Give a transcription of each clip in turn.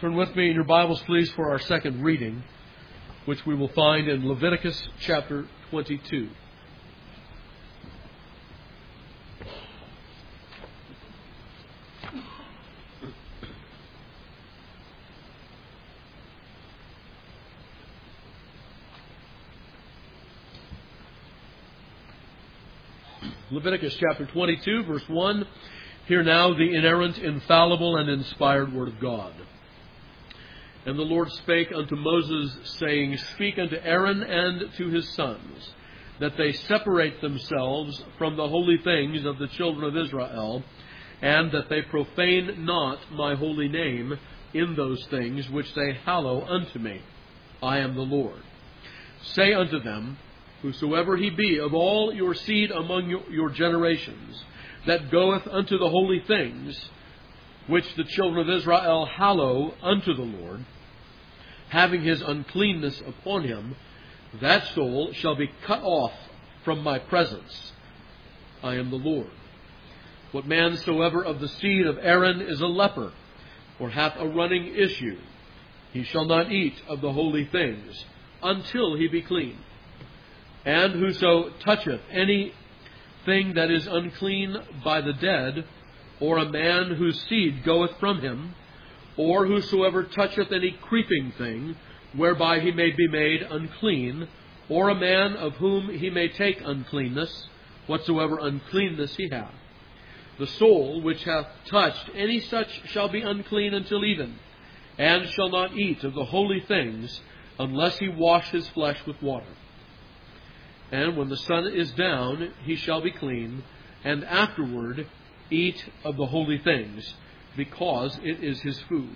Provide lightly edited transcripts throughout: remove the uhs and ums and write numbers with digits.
Turn with me in your Bibles, please, for our second reading, which we will find in Leviticus chapter 22. Leviticus chapter 22, verse 1. Hear now the inerrant, infallible, and inspired word of God. And the Lord spake unto Moses, saying, Speak unto Aaron and to his sons, that they separate themselves from the holy things of the children of Israel, and that they profane not my holy name in those things which they hallow unto me. I am the Lord. Say unto them, Whosoever he be of all your seed among your generations, that goeth unto the holy things, which the children of Israel hallow unto the Lord, having his uncleanness upon him, that soul shall be cut off from my presence. I am the Lord. What man soever of the seed of Aaron is a leper, or hath a running issue, he shall not eat of the holy things, until he be clean. And whoso toucheth any thing that is unclean by the dead, or a man whose seed goeth from him, or whosoever toucheth any creeping thing, whereby he may be made unclean, or a man of whom he may take uncleanness, whatsoever uncleanness he hath, the soul which hath touched any such shall be unclean until even, and shall not eat of the holy things, unless he wash his flesh with water. And when the sun is down, he shall be clean, and afterward eat of the holy things, because it is his food.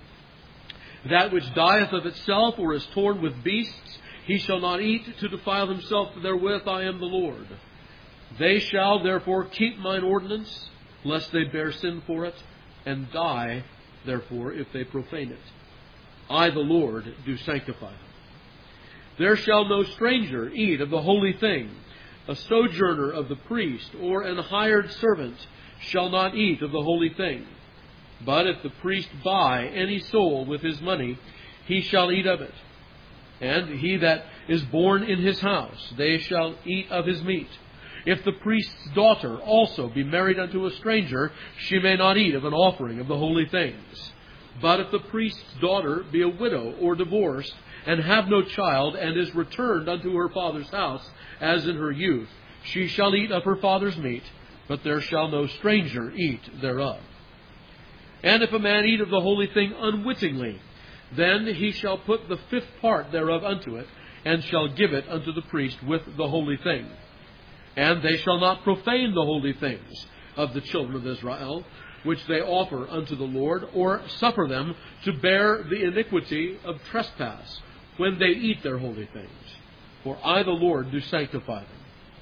That which dieth of itself, or is torn with beasts, he shall not eat to defile himself therewith. I am the Lord. They shall therefore keep mine ordinance, lest they bear sin for it, and die therefore if they profane it. I, the Lord, do sanctify them. There shall no stranger eat of the holy thing. A sojourner of the priest, or an hired servant, shall not eat of the holy thing. But if the priest buy any soul with his money, he shall eat of it. And he that is born in his house, they shall eat of his meat. If the priest's daughter also be married unto a stranger, she may not eat of an offering of the holy things. But if the priest's daughter be a widow or divorced, and have no child, and is returned unto her father's house, as in her youth, she shall eat of her father's meat, but there shall no stranger eat thereof. And if a man eat of the holy thing unwittingly, then he shall put the 5th part thereof unto it, and shall give it unto the priest with the holy thing. And they shall not profane the holy things of the children of Israel, which they offer unto the Lord, or suffer them to bear the iniquity of trespass, when they eat their holy things. For I, the Lord, do sanctify them.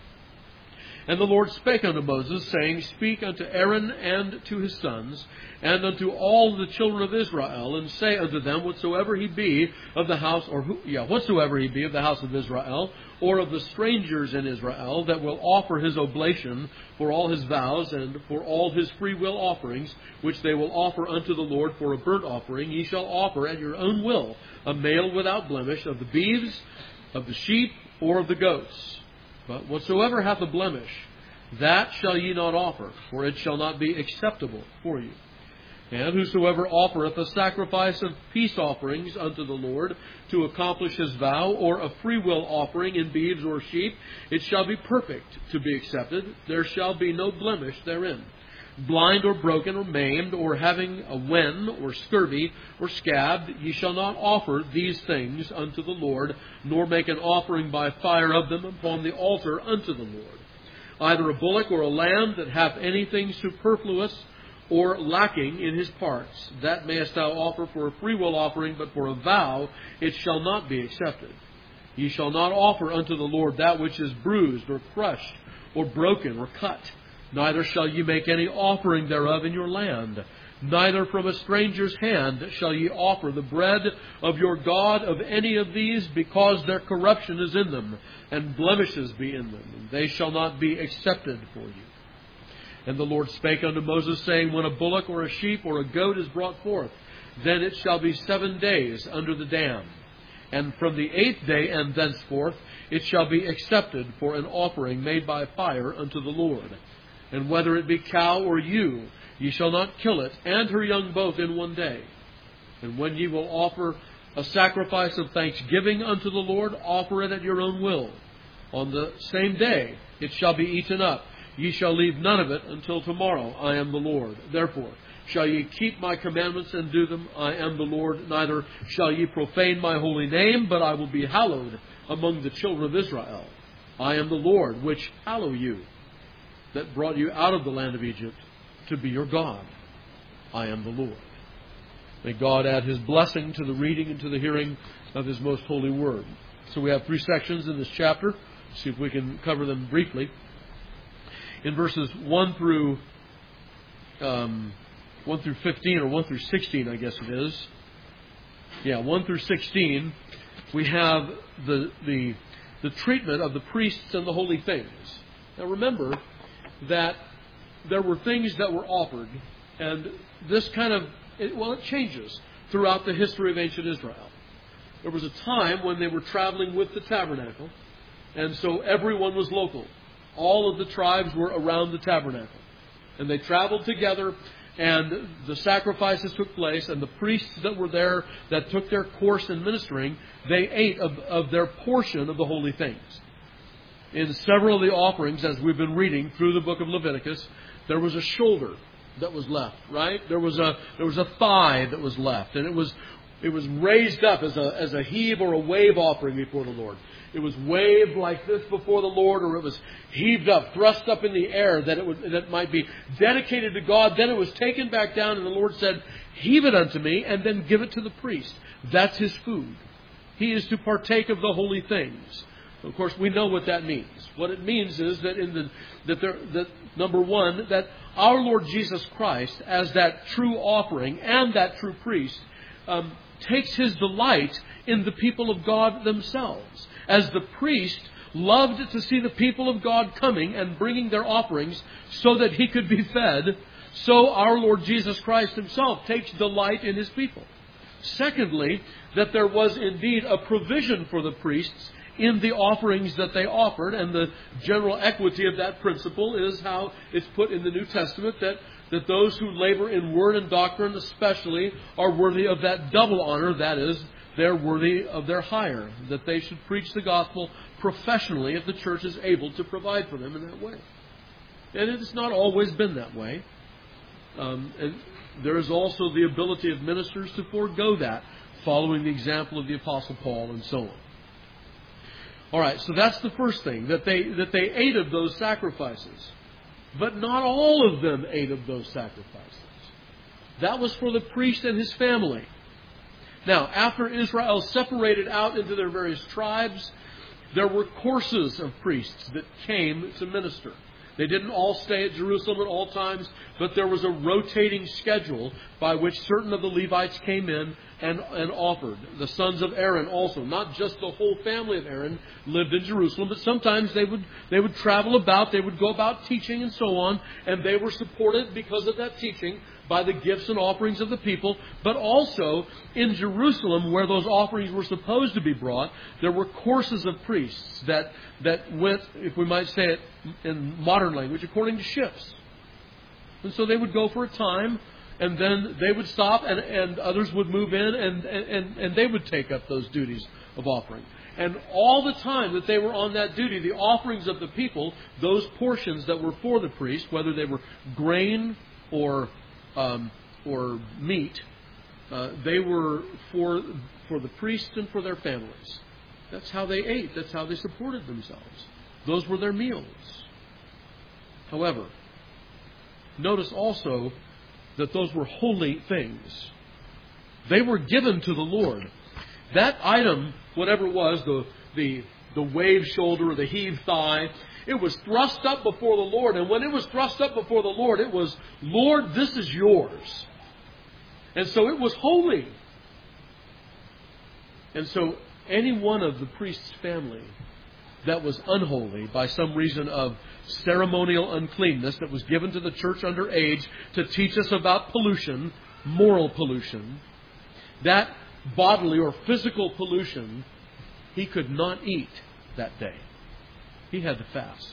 And the Lord spake unto Moses, saying, Speak unto Aaron and to his sons, and unto all the children of Israel, and say unto them, Whatsoever he be of the house, whatsoever he be of the house of Israel, or of the strangers in Israel, that will offer his oblation for all his vows, and for all his freewill offerings, which they will offer unto the Lord for a burnt offering, ye shall offer at your own will a male without blemish of the beeves, of the sheep, or of the goats. But whatsoever hath a blemish, that shall ye not offer, for it shall not be acceptable for you. And whosoever offereth a sacrifice of peace offerings unto the Lord to accomplish his vow, or a freewill offering in beeves or sheep, it shall be perfect to be accepted. There shall be no blemish therein. Blind or broken or maimed, or having a wen or scurvy or scabbed, ye shall not offer these things unto the Lord, nor make an offering by fire of them upon the altar unto the Lord. Either a bullock or a lamb that hath anything superfluous or lacking in his parts, that mayest thou offer for a freewill offering, but for a vow it shall not be accepted. Ye shall not offer unto the Lord that which is bruised or crushed or broken or cut. Neither shall ye make any offering thereof in your land. Neither from a stranger's hand shall ye offer the bread of your God of any of these, because their corruption is in them, and blemishes be in them, and they shall not be accepted for you. And the Lord spake unto Moses, saying, When a bullock or a sheep or a goat is brought forth, then it shall be 7 days under the dam. And from the 8th day and thenceforth it shall be accepted for an offering made by fire unto the Lord. And whether it be cow or ewe, ye shall not kill it, and her young both in 1 day. And when ye will offer a sacrifice of thanksgiving unto the Lord, offer it at your own will. On the same day it shall be eaten up. Ye shall leave none of it until tomorrow. I am the Lord. Therefore shall ye keep my commandments and do them. I am the Lord. Neither shall ye profane my holy name, but I will be hallowed among the children of Israel. I am the Lord, which hallow you, that brought you out of the land of Egypt to be your God. I am the Lord. May God add His blessing to the reading and to the hearing of His most holy word. So we have 3 sections in this chapter. See if we can cover them briefly. In verses 1 through 15, or 1 through 16, I guess it is. 1 through 16, we have the treatment of the priests and the holy things. Now remember that there were things that were offered, and this it changes throughout the history of ancient Israel. There was a time when they were traveling with the tabernacle, and so everyone was local. All of the tribes were around the tabernacle. And they traveled together, and the sacrifices took place, and the priests that were there that took their course in ministering, they ate of their portion of the holy things. In several of the offerings, as we've been reading through the book of Leviticus, there was a shoulder that was left, right? There was a thigh that was left, and it was raised up as a heave or a wave offering before the Lord. It was waved like this before the Lord, or it was heaved up, thrust up in the air, that it might be dedicated to God. Then it was taken back down, and the Lord said, "Heave it unto me, and then give it to the priest." That's his food. He is to partake of the holy things. Of course, we know what that means. What it means is that number one, that our Lord Jesus Christ, as that true offering and that true priest, takes His delight in the people of God themselves. As the priest loved to see the people of God coming and bringing their offerings so that He could be fed, so our Lord Jesus Christ Himself takes delight in His people. Secondly, that there was indeed a provision for the priests in the offerings that they offered, and the general equity of that principle is how it's put in the New Testament, that those who labor in word and doctrine especially are worthy of that double honor, that is, they're worthy of their hire, that they should preach the gospel professionally if the church is able to provide for them in that way. And it's not always been that way. And there is also the ability of ministers to forego that, following the example of the Apostle Paul and so on. All right, so that's the first thing, that they ate of those sacrifices. But not all of them ate of those sacrifices. That was for the priest and his family. Now, after Israel separated out into their various tribes, there were courses of priests that came to minister. They didn't all stay at Jerusalem at all times, but there was a rotating schedule by which certain of the Levites came in and offered. The sons of Aaron also, not just the whole family of Aaron lived in Jerusalem, but sometimes they would travel about, they would go about teaching and so on, and they were supported because of that teaching by the gifts and offerings of the people. But also in Jerusalem, where those offerings were supposed to be brought, there were courses of priests that went, if we might say it in modern language, according to shifts. And so they would go for a time, and then they would stop, and others would move in, and they would take up those duties of offering. And all the time that they were on that duty, the offerings of the people, those portions that were for the priest, whether they were grain or meat, they were for the priests and for their families. That's how they ate. That's how they supported themselves. Those were their meals. However, notice also that those were holy things. They were given to the Lord. That item, whatever it was, the wave shoulder or the heave thigh, it was thrust up before the Lord. And when it was thrust up before the Lord, it was, "Lord, this is yours." And so it was holy. And so any one of the priest's family that was unholy by some reason of ceremonial uncleanness that was given to the church under age to teach us about pollution, moral pollution, that bodily or physical pollution, he could not eat that day. He had to fast.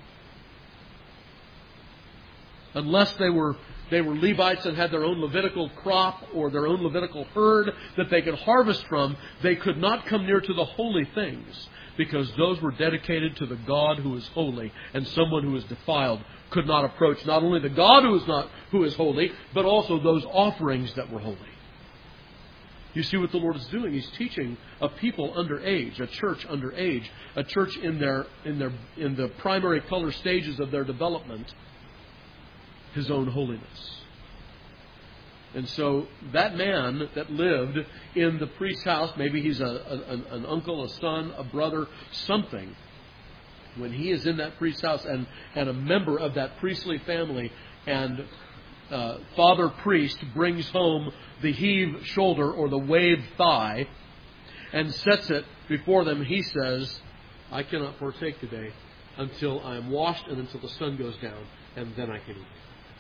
Unless they were Levites and had their own Levitical crop or their own Levitical herd that they could harvest from, they could not come near to the holy things, because those were dedicated to the God who is holy, and someone who is defiled could not approach not only the God who is holy, but also those offerings that were holy. You see what the Lord is doing? He's teaching a people under age, a church under age, a church in the primary color stages of their development, His own holiness. And so that man that lived in the priest's house, maybe he's an uncle, a son, a brother, something, when he is in that priest's house and a member of that priestly family, and father priest brings home the heaved shoulder or the waved thigh and sets it before them, he says, I cannot partake today until I am washed and until the sun goes down, and then I can eat.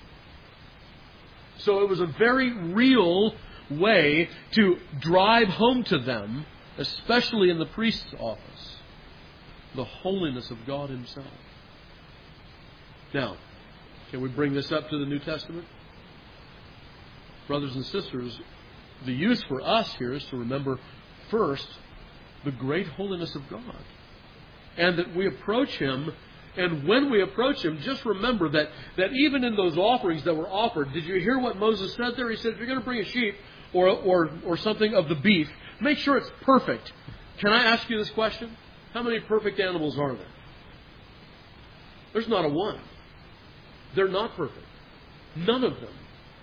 So it was a very real way to drive home to them, especially in the priest's office, the holiness of God Himself. Now, can we bring this up to the New Testament? Brothers and sisters, the use for us here is to remember first the great holiness of God, and that we approach Him. And when we approach Him, just remember that even in those offerings that were offered, did you hear what Moses said there? He said, if you're going to bring a sheep or something of the beef, make sure it's perfect. Can I ask you this question? How many perfect animals are there? There's not a one. They're not perfect. None of them.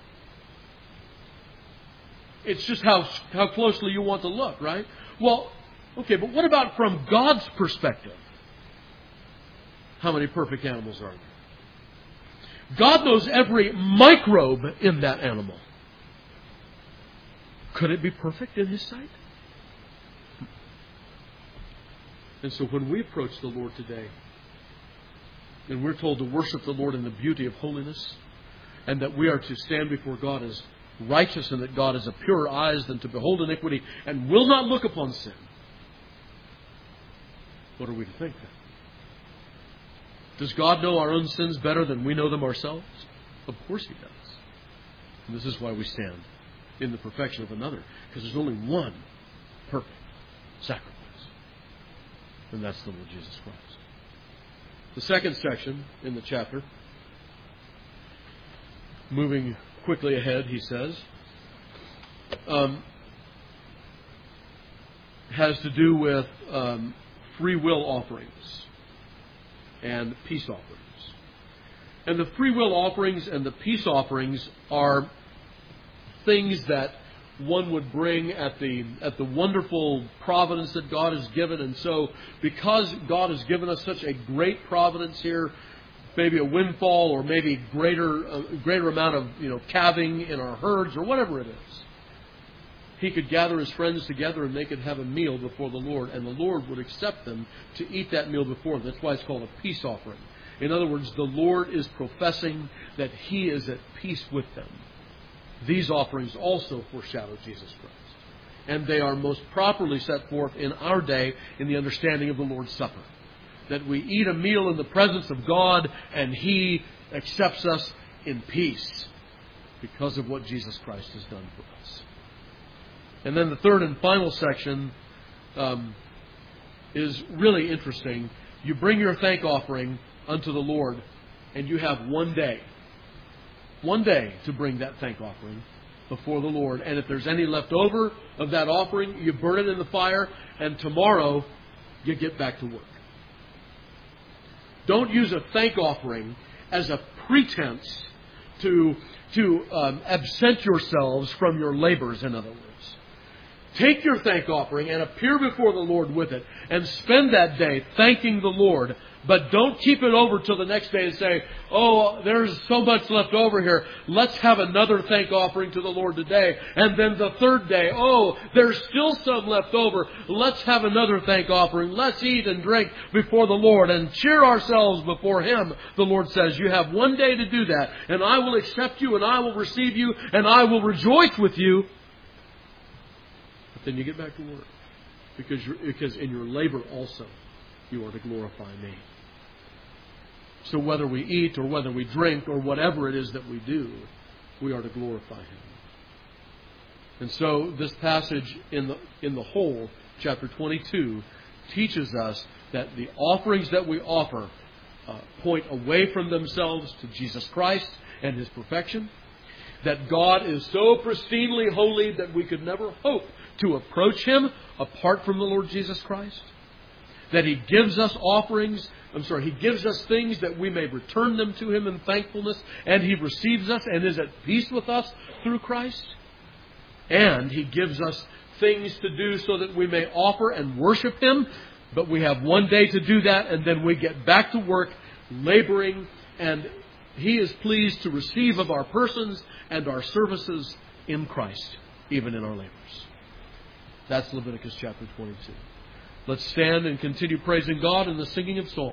It's just how closely you want to look, right? Well, okay, but what about from God's perspective? How many perfect animals are there? God knows every microbe in that animal. Could it be perfect in His sight? And so when we approach the Lord today, and we're told to worship the Lord in the beauty of holiness, and that we are to stand before God as righteous, and that God has a purer eyes than to behold iniquity, and will not look upon sin, what are we to think then? Does God know our own sins better than we know them ourselves? Of course He does. And this is why we stand in the perfection of another, because there's only one perfect sacrifice. And that's the Lord Jesus Christ. The second section in the chapter, moving quickly ahead, he says, has to do with free will offerings and peace offerings. And the free will offerings and the peace offerings are things that one would bring at the wonderful providence that God has given. And so, because God has given us such a great providence here, maybe a windfall or maybe greater amount of calving in our herds or whatever it is, He could gather His friends together and they could have a meal before the Lord, and the Lord would accept them to eat that meal before them. That's why it's called a peace offering. In other words, the Lord is professing that He is at peace with them. These offerings also foreshadow Jesus Christ. And they are most properly set forth in our day in the understanding of the Lord's Supper. That we eat a meal in the presence of God and He accepts us in peace because of what Jesus Christ has done for us. And then the third and final section is really interesting. You bring your thank offering unto the Lord, and you have one day to bring that thank offering before the Lord. And if there's any left over of that offering, you burn it in the fire, and tomorrow you get back to work. Don't use a thank offering as a pretense to absent yourselves from your labors, in other words. Take your thank offering and appear before the Lord with it and spend that day thanking the Lord. But don't keep it over till the next day and say, oh, there's so much left over here. Let's have another thank offering to the Lord today. And then the third day, oh, there's still some left over. Let's have another thank offering. Let's eat and drink before the Lord and cheer ourselves before Him. The Lord says, you have one day to do that. And I will accept you and I will receive you and I will rejoice with you. then you get back to work. Because in your labor also, you are to glorify me. So whether we eat or whether we drink or whatever it is that we do, we are to glorify Him. And so this passage in the whole, chapter 22, teaches us that the offerings that we offer point away from themselves to Jesus Christ and His perfection. That God is so pristinely holy that we could never hope to approach Him apart from the Lord Jesus Christ. That He gives us He gives us things that we may return them to Him in thankfulness, and He receives us and is at peace with us through Christ. And He gives us things to do so that we may offer and worship Him, but we have one day to do that, and then we get back to work laboring, and He is pleased to receive of our persons and our services in Christ, even in our labors. That's Leviticus chapter 22. Let's stand and continue praising God in the singing of psalms.